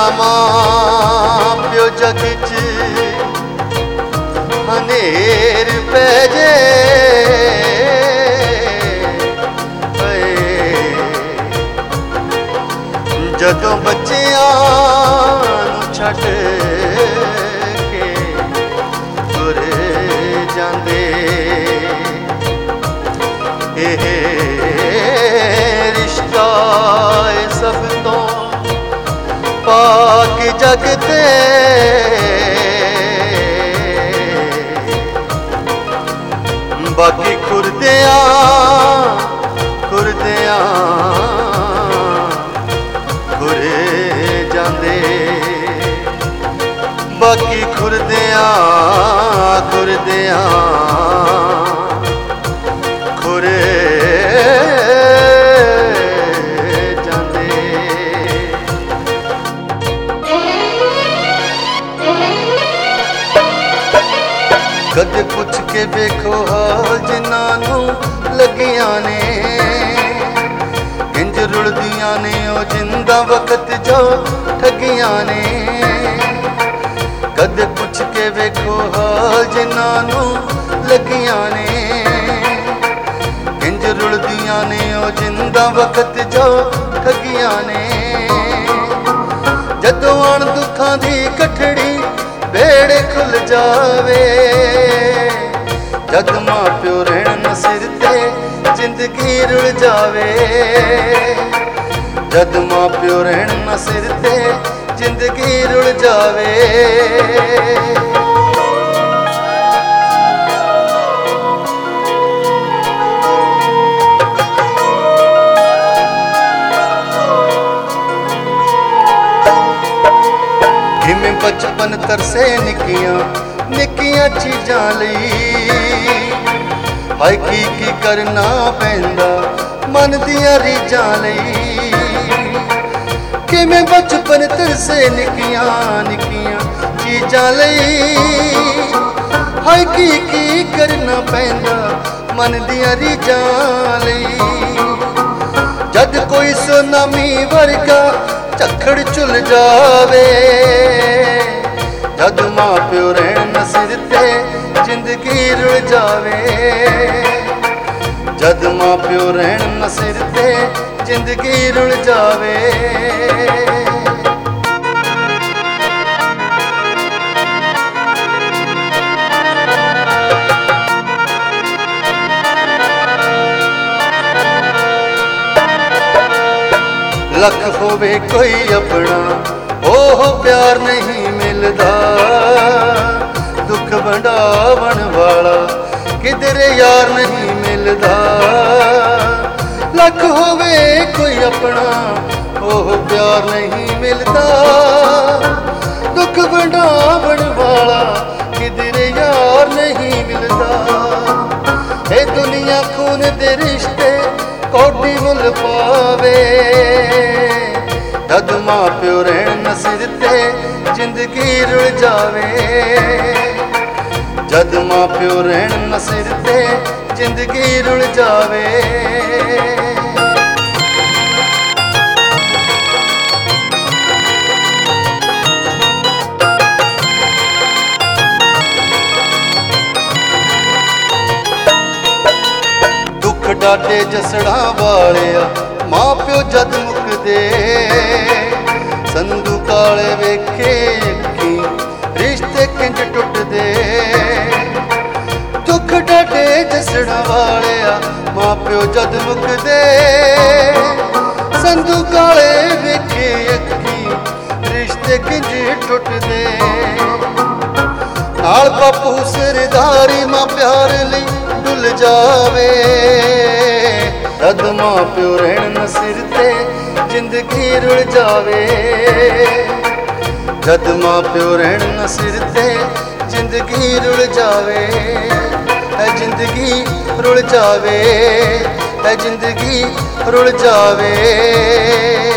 मां प्यो जग च हनेर पै जे जदों बच्चियां नूं छड्ड के तुर जांदे एह रिश्ता सब तो पाक जग ते बाकी खुरदियां खुरदियां खुरे जांदे बाकी खुरदियां खुरदियां खुरे कदे पुछ के वेखो हाल जिन्हां नूं लगियां ने इंज रुलदियां ने ओ जिंदा वक्त जो ठगियां ने कदे पुछ के वेखो हाल जिन्हां नूं लगियां ने इंज रुलदियां ने ओ जिंदा वक्त जो ठगियां ने जदों आण दुखां दी कठड़ी बेड़े खुल जावे जग मां प्यो रहण न सिर ते जिंदगी रुल जावे जग मां प्यो रहण न सिर ते जिंदगी रुल जावे किमें बचपन तरसे निक्कियां निक्कियां चीजां लई हाय की करना पैंदा मन दियां रीजां लई किमें बचपन तरसे निक्कियां निक्कियां चीजां लई हाय की करना पैंदा मन दियां रीजां लई जद कोई सुनामी वर्गा झक्खड़ चुल जावे जद मां प्यो रहण न सिर ते जिंदगी रुल जावे जद मां प्यो रहण न सिर ते जिंदगी रुल जावे लख होवे कोई अपना ओह प्यार नहीं मिलदा दुख वंडावन वाला किधरे यार नहीं मिलदा लख होवे कोई अपना ओह प्यार नहीं मिलदा दुख वंडावन वाला किधरे यार नहीं मिलदा ए दुनिया खून दे रिश्ते कोटी मुल पावे जद मां प्यो रहण न सिर ते जिंदगी रुल जावे जद मां प्यो रहण न सिर ते जिंदगी रुल जावे दुख डाटे जसड़ा वालिया मां प्यो जद मुकदे संधू काले वेखे अखी रिश्ते किंज टुटदे दुख डाटे जसड़ा वालिया मां प्यो जद मुकदे संधू काले वेखे अखी रिश्ते किंज टुटदे नाल बापू सरदारी मां प्यार लई डुल जावे जद मां प्यो रहण न सिर ते जिंदगी रुल जावे जद मां प्यो रहण न सिर ते जिंदगी रुल जावे है जिंदगी रुल जावे है जिंदगी रुल जावे।